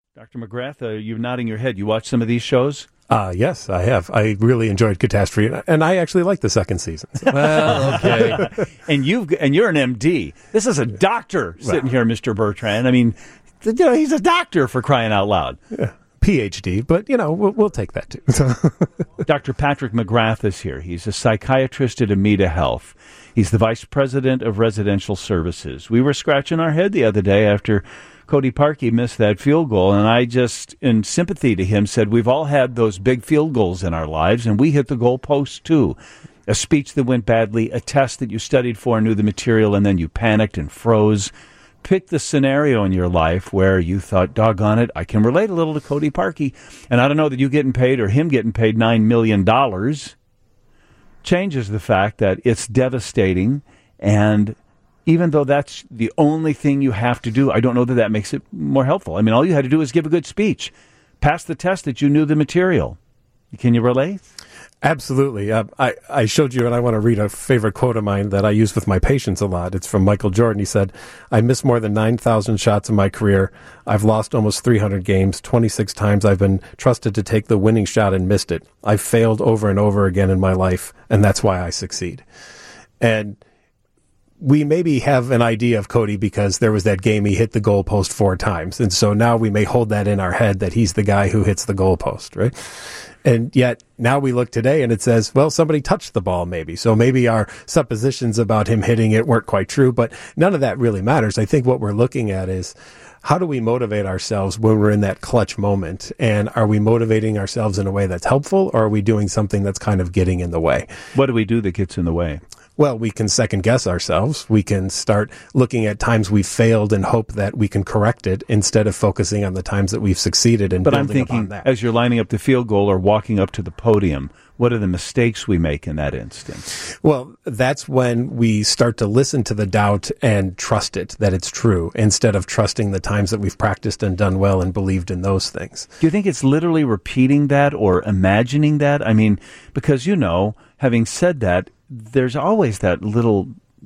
Dr. McGrath, you're nodding your head. You watch some of these shows? Yes, I have. I really enjoyed Catastrophe, and I actually like the second season. Well, okay. and you're an MD. This is a doctor sitting here, Mr. Bertrand. I mean, he's a doctor, for crying out loud. Yeah. PhD, but, we'll take that, too. Dr. Patrick McGrath is here. He's a psychiatrist at Amida Health. He's the vice president of residential services. We were scratching our head the other day after Cody Parkey missed that field goal, and I just, in sympathy to him, said we've all had those big field goals in our lives, and we hit the goal post too. A speech that went badly, a test that you studied for and knew the material, and then you panicked and froze. Pick the scenario in your life where you thought, doggone it, I can relate a little to Cody Parkey, and I don't know that you getting paid or him getting paid $9 million changes the fact that it's devastating, and even though that's the only thing you have to do, I don't know that that makes it more helpful. I mean, all you had to do is give a good speech, pass the test that you knew the material. Can you relate? Absolutely. I showed you, and I want to read a favorite quote of mine that I use with my patients a lot. It's from Michael Jordan. He said, I missed more than 9,000 shots in my career. I've lost almost 300 games. 26 times I've been trusted to take the winning shot and missed it. I've failed over and over again in my life, and that's why I succeed. And we maybe have an idea of Cody because there was that game he hit the goalpost 4 times. And so now we may hold that in our head that he's the guy who hits the goalpost, right? And yet now we look today and it says, well, somebody touched the ball maybe. So maybe our suppositions about him hitting it weren't quite true, but none of that really matters. I think what we're looking at is how do we motivate ourselves when we're in that clutch moment? And are we motivating ourselves in a way that's helpful, or are we doing something that's kind of getting in the way? What do we do that gets in the way? Well, we can second guess ourselves. We can start looking at times we've failed and hope that we can correct it instead of focusing on the times that we've succeeded and building upon that. But I'm thinking, as you're lining up the field goal or walking up to the podium, what are the mistakes we make in that instance? Well, that's when we start to listen to the doubt and trust it, that it's true, instead of trusting the times that we've practiced and done well and believed in those things. Do you think it's literally repeating that or imagining that? I mean, because, having said that, there's always that little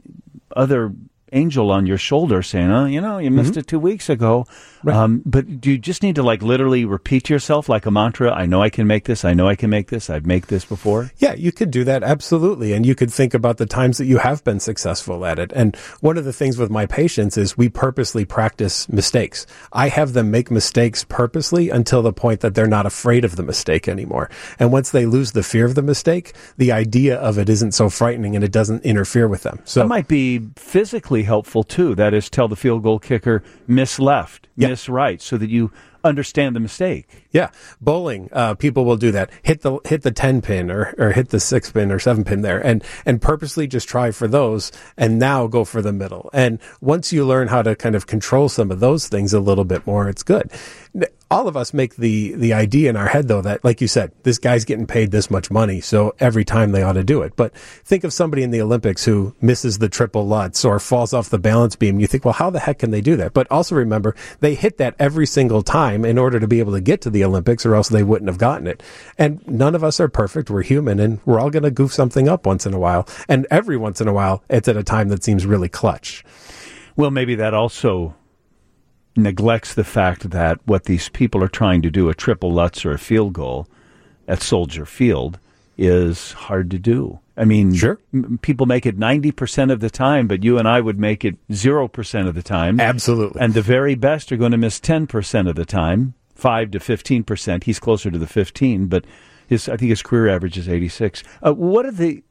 other angel on your shoulder saying, you missed it 2 weeks ago. Right. But do you just need to literally repeat to yourself like a mantra? I know I can make this. I know I can make this. I've made this before. Yeah, you could do that. Absolutely. And you could think about the times that you have been successful at it. And one of the things with my patients is we purposely practice mistakes. I have them make mistakes purposely until the point that they're not afraid of the mistake anymore. And once they lose the fear of the mistake, the idea of it isn't so frightening and it doesn't interfere with them. So that might be physically helpful too. That is, tell the field goal kicker, miss left, miss right, so that you understand the mistake. Yeah. Bowling, people will do that. Hit the 10 pin or hit the 6 pin or 7 pin there and purposely just try for those and now go for the middle. And once you learn how to kind of control some of those things a little bit more, it's good. All of us make the idea in our head, though, that, like you said, this guy's getting paid this much money, so every time they ought to do it. But think of somebody in the Olympics who misses the triple Lutz or falls off the balance beam. You think, well, how the heck can they do that? But also remember, they hit that every single time in order to be able to get to the Olympics, or else they wouldn't have gotten it. And none of us are perfect. We're human, and we're all going to goof something up once in a while. And every once in a while, it's at a time that seems really clutch. Well, maybe that also neglects the fact that what these people are trying to do, a triple Lutz or a field goal at Soldier Field, is hard to do. I mean, sure. People make it 90% of the time, but you and I would make it 0% of the time. Absolutely. And the very best are going to miss 10% of the time, 5 to 15%. He's closer to the 15, but I think his career average is 86. What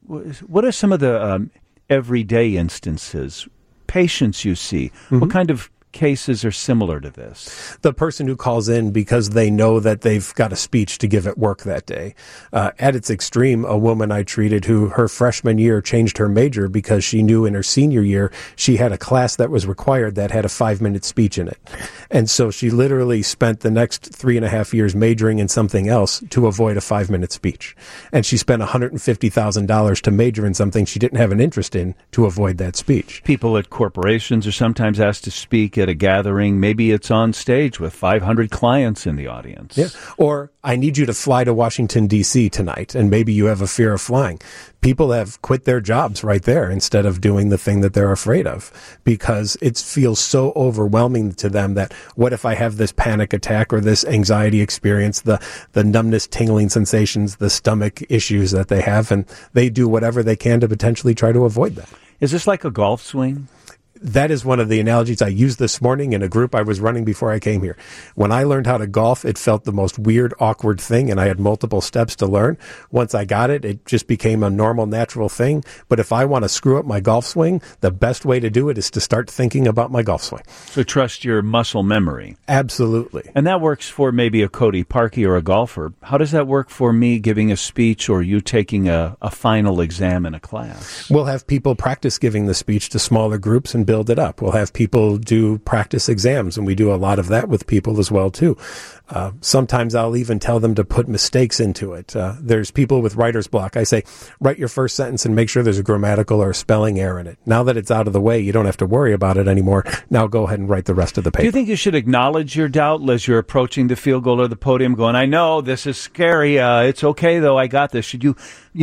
are some of the everyday instances, patients you see? Mm-hmm. What kind of cases are similar to this? The person who calls in because they know that they've got a speech to give at work that day. At its extreme, a woman I treated who her freshman year changed her major because she knew in her senior year she had a class that was required that had a 5-minute speech in it. And so she literally spent the next 3.5 years majoring in something else to avoid a 5-minute speech. And she spent $150,000 to major in something she didn't have an interest in to avoid that speech. People at corporations are sometimes asked to speak at a gathering. Maybe it's on stage with 500 clients in the audience. Yeah. Or I need you to fly to Washington, D.C. tonight, and maybe you have a fear of flying. People have quit their jobs right there instead of doing the thing that they're afraid of because it feels so overwhelming to them that what if I have this panic attack or this anxiety experience, the numbness, tingling sensations, the stomach issues that they have, and they do whatever they can to potentially try to avoid that. Is this like a golf swing? That is one of the analogies I used this morning in a group I was running before I came here. When I learned how to golf, it felt the most weird, awkward thing, and I had multiple steps to learn. Once I got it, it just became a normal, natural thing. But if I want to screw up my golf swing, the best way to do it is to start thinking about my golf swing. So trust your muscle memory. Absolutely. And that works for maybe a Cody Parkey or a golfer. How does that work for me giving a speech or you taking a final exam in a class? We'll have people practice giving the speech to smaller groups and build it up. We'll have people do practice exams, and we do a lot of that with people as well, too. Sometimes I'll even tell them to put mistakes into it. There's people with writer's block. I say, write your first sentence and make sure there's a grammatical or a spelling error in it. Now that it's out of the way, you don't have to worry about it anymore. Now go ahead and write the rest of the paper. Do you think you should acknowledge your doubt as you're approaching the field goal or the podium going, I know this is scary. It's okay, though. I got this. Should you,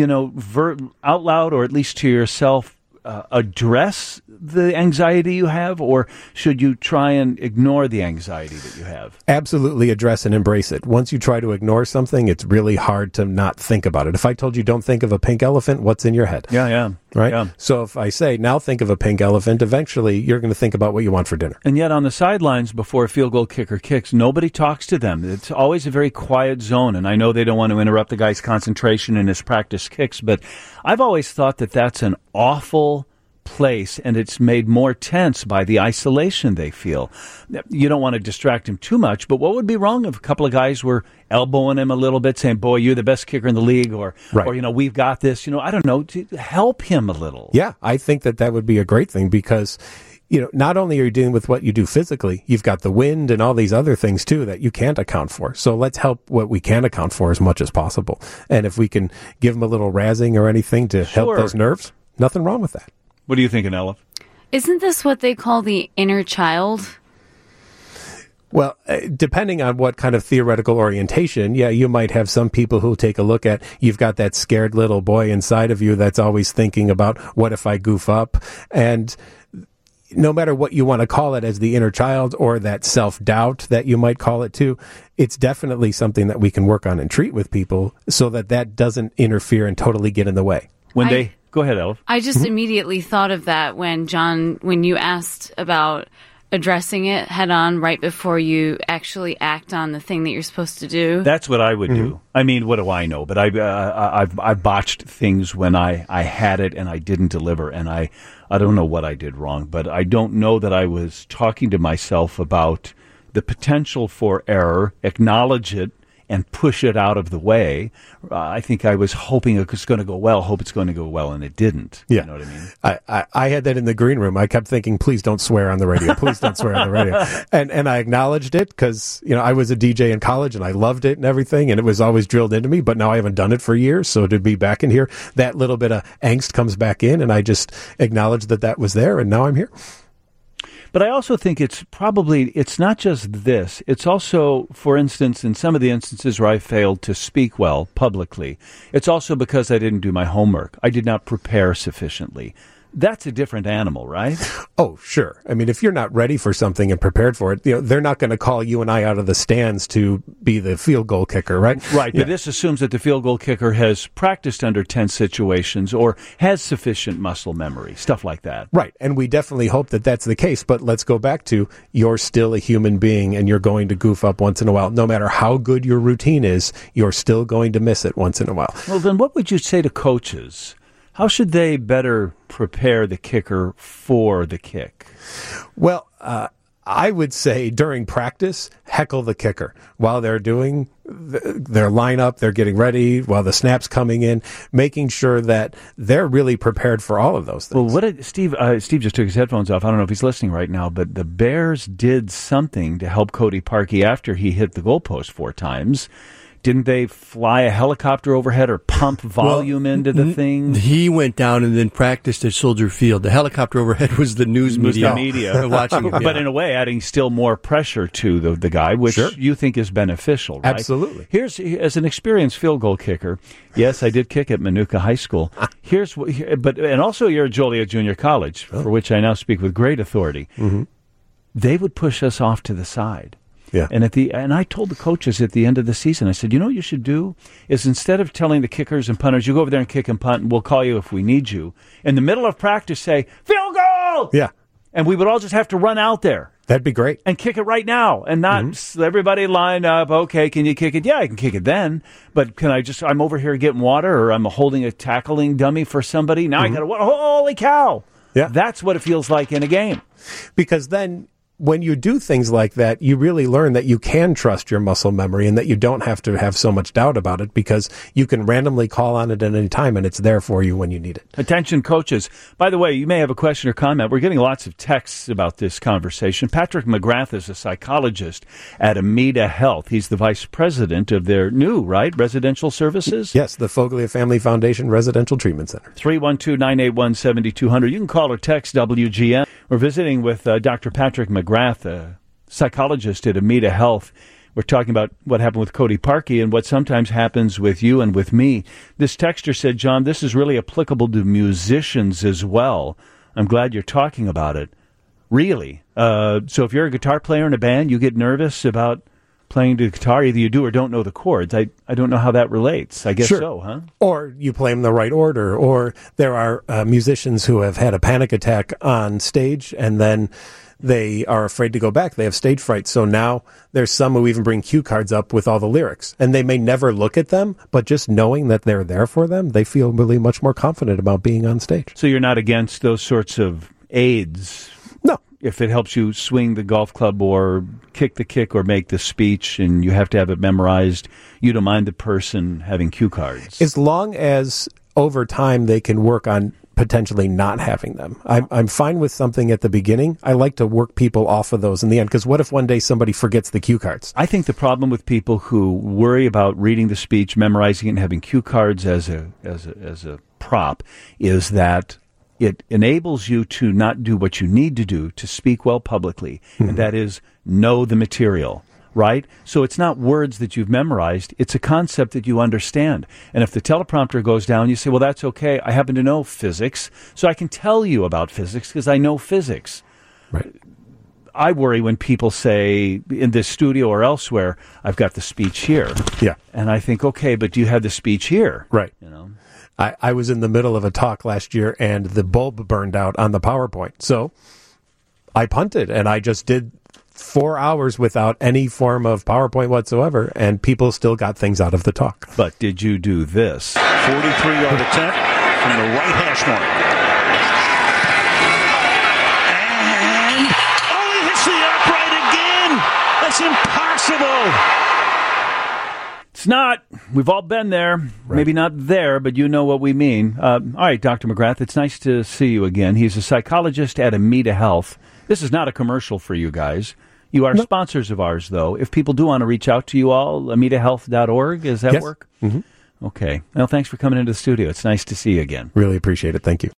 out loud or at least to yourself, address the anxiety you have, or should you try and ignore the anxiety that you have? Absolutely address and embrace it. Once you try to ignore something, it's really hard to not think about it. If I told you don't think of a pink elephant, what's in your head? Yeah. Right? Yeah. So if I say, now think of a pink elephant, eventually you're going to think about what you want for dinner. And yet on the sidelines before a field goal kicker kicks, nobody talks to them. It's always a very quiet zone, and I know they don't want to interrupt the guy's concentration in his practice kicks, but I've always thought that that's an awful place, and it's made more tense by the isolation they feel. You don't want to distract him too much, but what would be wrong if a couple of guys were elbowing him a little bit, saying, boy, you're the best kicker in the league, or we've got this, I don't know, to help him a little. Yeah, I think that would be a great thing because not only are you dealing with what you do physically, you've got the wind and all these other things too that you can't account for. So let's help what we can account for as much as possible. And if we can give them a little razzing or anything to help those nerves, nothing wrong with that. What do you think, Ella? Isn't this what they call the inner child? Well, depending on what kind of theoretical orientation, you might have some people who take a look at, you've got that scared little boy inside of you that's always thinking about, what if I goof up? And no matter what you want to call it as the inner child or that self-doubt that you might call it too, it's definitely something that we can work on and treat with people so that doesn't interfere and totally get in the way. Go ahead, Elf. I just immediately thought of that when you asked about addressing it head on right before you actually act on the thing that you're supposed to do. That's what I would do. I mean, what do I know? But I botched things when I had it and I didn't deliver, and I don't know what I did wrong, but I don't know that I was talking to myself about the potential for error, acknowledge it, and push it out of the way. I think I was hoping it was going to go well, and it didn't. Yeah. You know what I mean? I had that in the green room. I kept thinking, please don't swear on the radio. Please don't swear on the radio. And I acknowledged it because, I was a DJ in college and I loved it and everything, and it was always drilled into me, but now I haven't done it for years. So to be back in here, that little bit of angst comes back in, and I just acknowledged that was there, and now I'm here. But I also think it's not just this. It's also, for instance, in some of the instances where I failed to speak well publicly, it's also because I didn't do my homework. I did not prepare sufficiently. That's a different animal, right? Oh, sure. I mean, if you're not ready for something and prepared for it, they're not going to call you and I out of the stands to be the field goal kicker, right? Right, but this assumes that the field goal kicker has practiced under tense situations or has sufficient muscle memory, stuff like that. Right, and we definitely hope that that's the case, but let's go back to you're still a human being and you're going to goof up once in a while. No matter how good your routine is, you're still going to miss it once in a while. Well, then what would you say to coaches? How should they better prepare the kicker for the kick? Well, I would say during practice, heckle the kicker. While they're doing their lineup, they're getting ready, while the snap's coming in, making sure that they're really prepared for all of those things. Well, Steve just took his headphones off. I don't know if he's listening right now, but the Bears did something to help Cody Parkey after he hit the goalpost 4 times Didn't they fly a helicopter overhead or pump volume into the thing? He went down and then practiced at Soldier Field. The helicopter overhead was the news media. Watching him, But in a way, adding still more pressure to the guy, which you think is beneficial, right? Absolutely. Here's, as an experienced field goal kicker, yes, I did kick at Manuka High School. And also you're at Joliet Junior College, for which I now speak with great authority. Mm-hmm. They would push us off to the side. Yeah. And I told the coaches at the end of the season, I said, you know what you should do is instead of telling the kickers and punters, you go over there and kick and punt, and we'll call you if we need you. In the middle of practice, say, field goal! Yeah. And we would all just have to run out there. That'd be great. And kick it right now, and not everybody line up. Okay, can you kick it? Yeah, I can kick it then. But can I just? I'm over here getting water, or I'm holding a tackling dummy for somebody. Now I got to. Holy cow! Yeah, that's what it feels like in a game. Because then, when you do things like that, you really learn that you can trust your muscle memory and that you don't have to have so much doubt about it because you can randomly call on it at any time and it's there for you when you need it. Attention coaches. By the way, you may have a question or comment. We're getting lots of texts about this conversation. Patrick McGrath is a psychologist at Amida Health. He's the vice president of their new, residential services? Yes, the Foglia Family Foundation Residential Treatment Center. 312-981-7200. You can call or text WGN. We're visiting with Dr. Patrick McGrath, a psychologist at Amida Health. We're talking about what happened with Cody Parkey and what sometimes happens with you and with me. This texter said, John, this is really applicable to musicians as well. I'm glad you're talking about it. Really? So if you're a guitar player in a band, you get nervous about playing the guitar. Either you do or don't know the chords. I don't know how that relates. I guess so, huh? Or you play them in the right order. Or there are musicians who have had a panic attack on stage and then they are afraid to go back. They have stage fright. So now there's some who even bring cue cards up with all the lyrics. And they may never look at them, but just knowing that they're there for them, they feel really much more confident about being on stage. So you're not against those sorts of aids? No. If it helps you swing the golf club or kick the kick or make the speech and you have to have it memorized, you don't mind the person having cue cards? As long as over time they can work on potentially not having them. I'm fine with something at the beginning. I like to work people off of those in the end, because what if one day somebody forgets the cue cards? I think the problem with people who worry about reading the speech, memorizing it, and having cue cards as a prop is that it enables you to not do what you need to do to speak well publicly, and that is know the material, right? So it's not words that you've memorized, it's a concept that you understand. And if the teleprompter goes down, you say, well, that's okay. I happen to know physics, so I can tell you about physics because I know physics. Right. I worry when people say in this studio or elsewhere, I've got the speech here. Yeah. And I think, okay, but do you have the speech here? Right. You know? I was in the middle of a talk last year and the bulb burned out on the PowerPoint. So I punted and I just did 4 hours without any form of PowerPoint whatsoever, and people still got things out of the talk. But did you do this? 43-yard attempt from the right hash mark. And he hits the upright again. That's impossible. It's not. We've all been there. Right. Maybe not there, but you know what we mean. All right, Dr. McGrath, it's nice to see you again. He's a psychologist at Amida Health. This is not a commercial for you guys. You are sponsors of ours, though. If people do want to reach out to you all, amidahealth.org, does that work? Mm-hmm. Okay. Well, thanks for coming into the studio. It's nice to see you again. Really appreciate it. Thank you.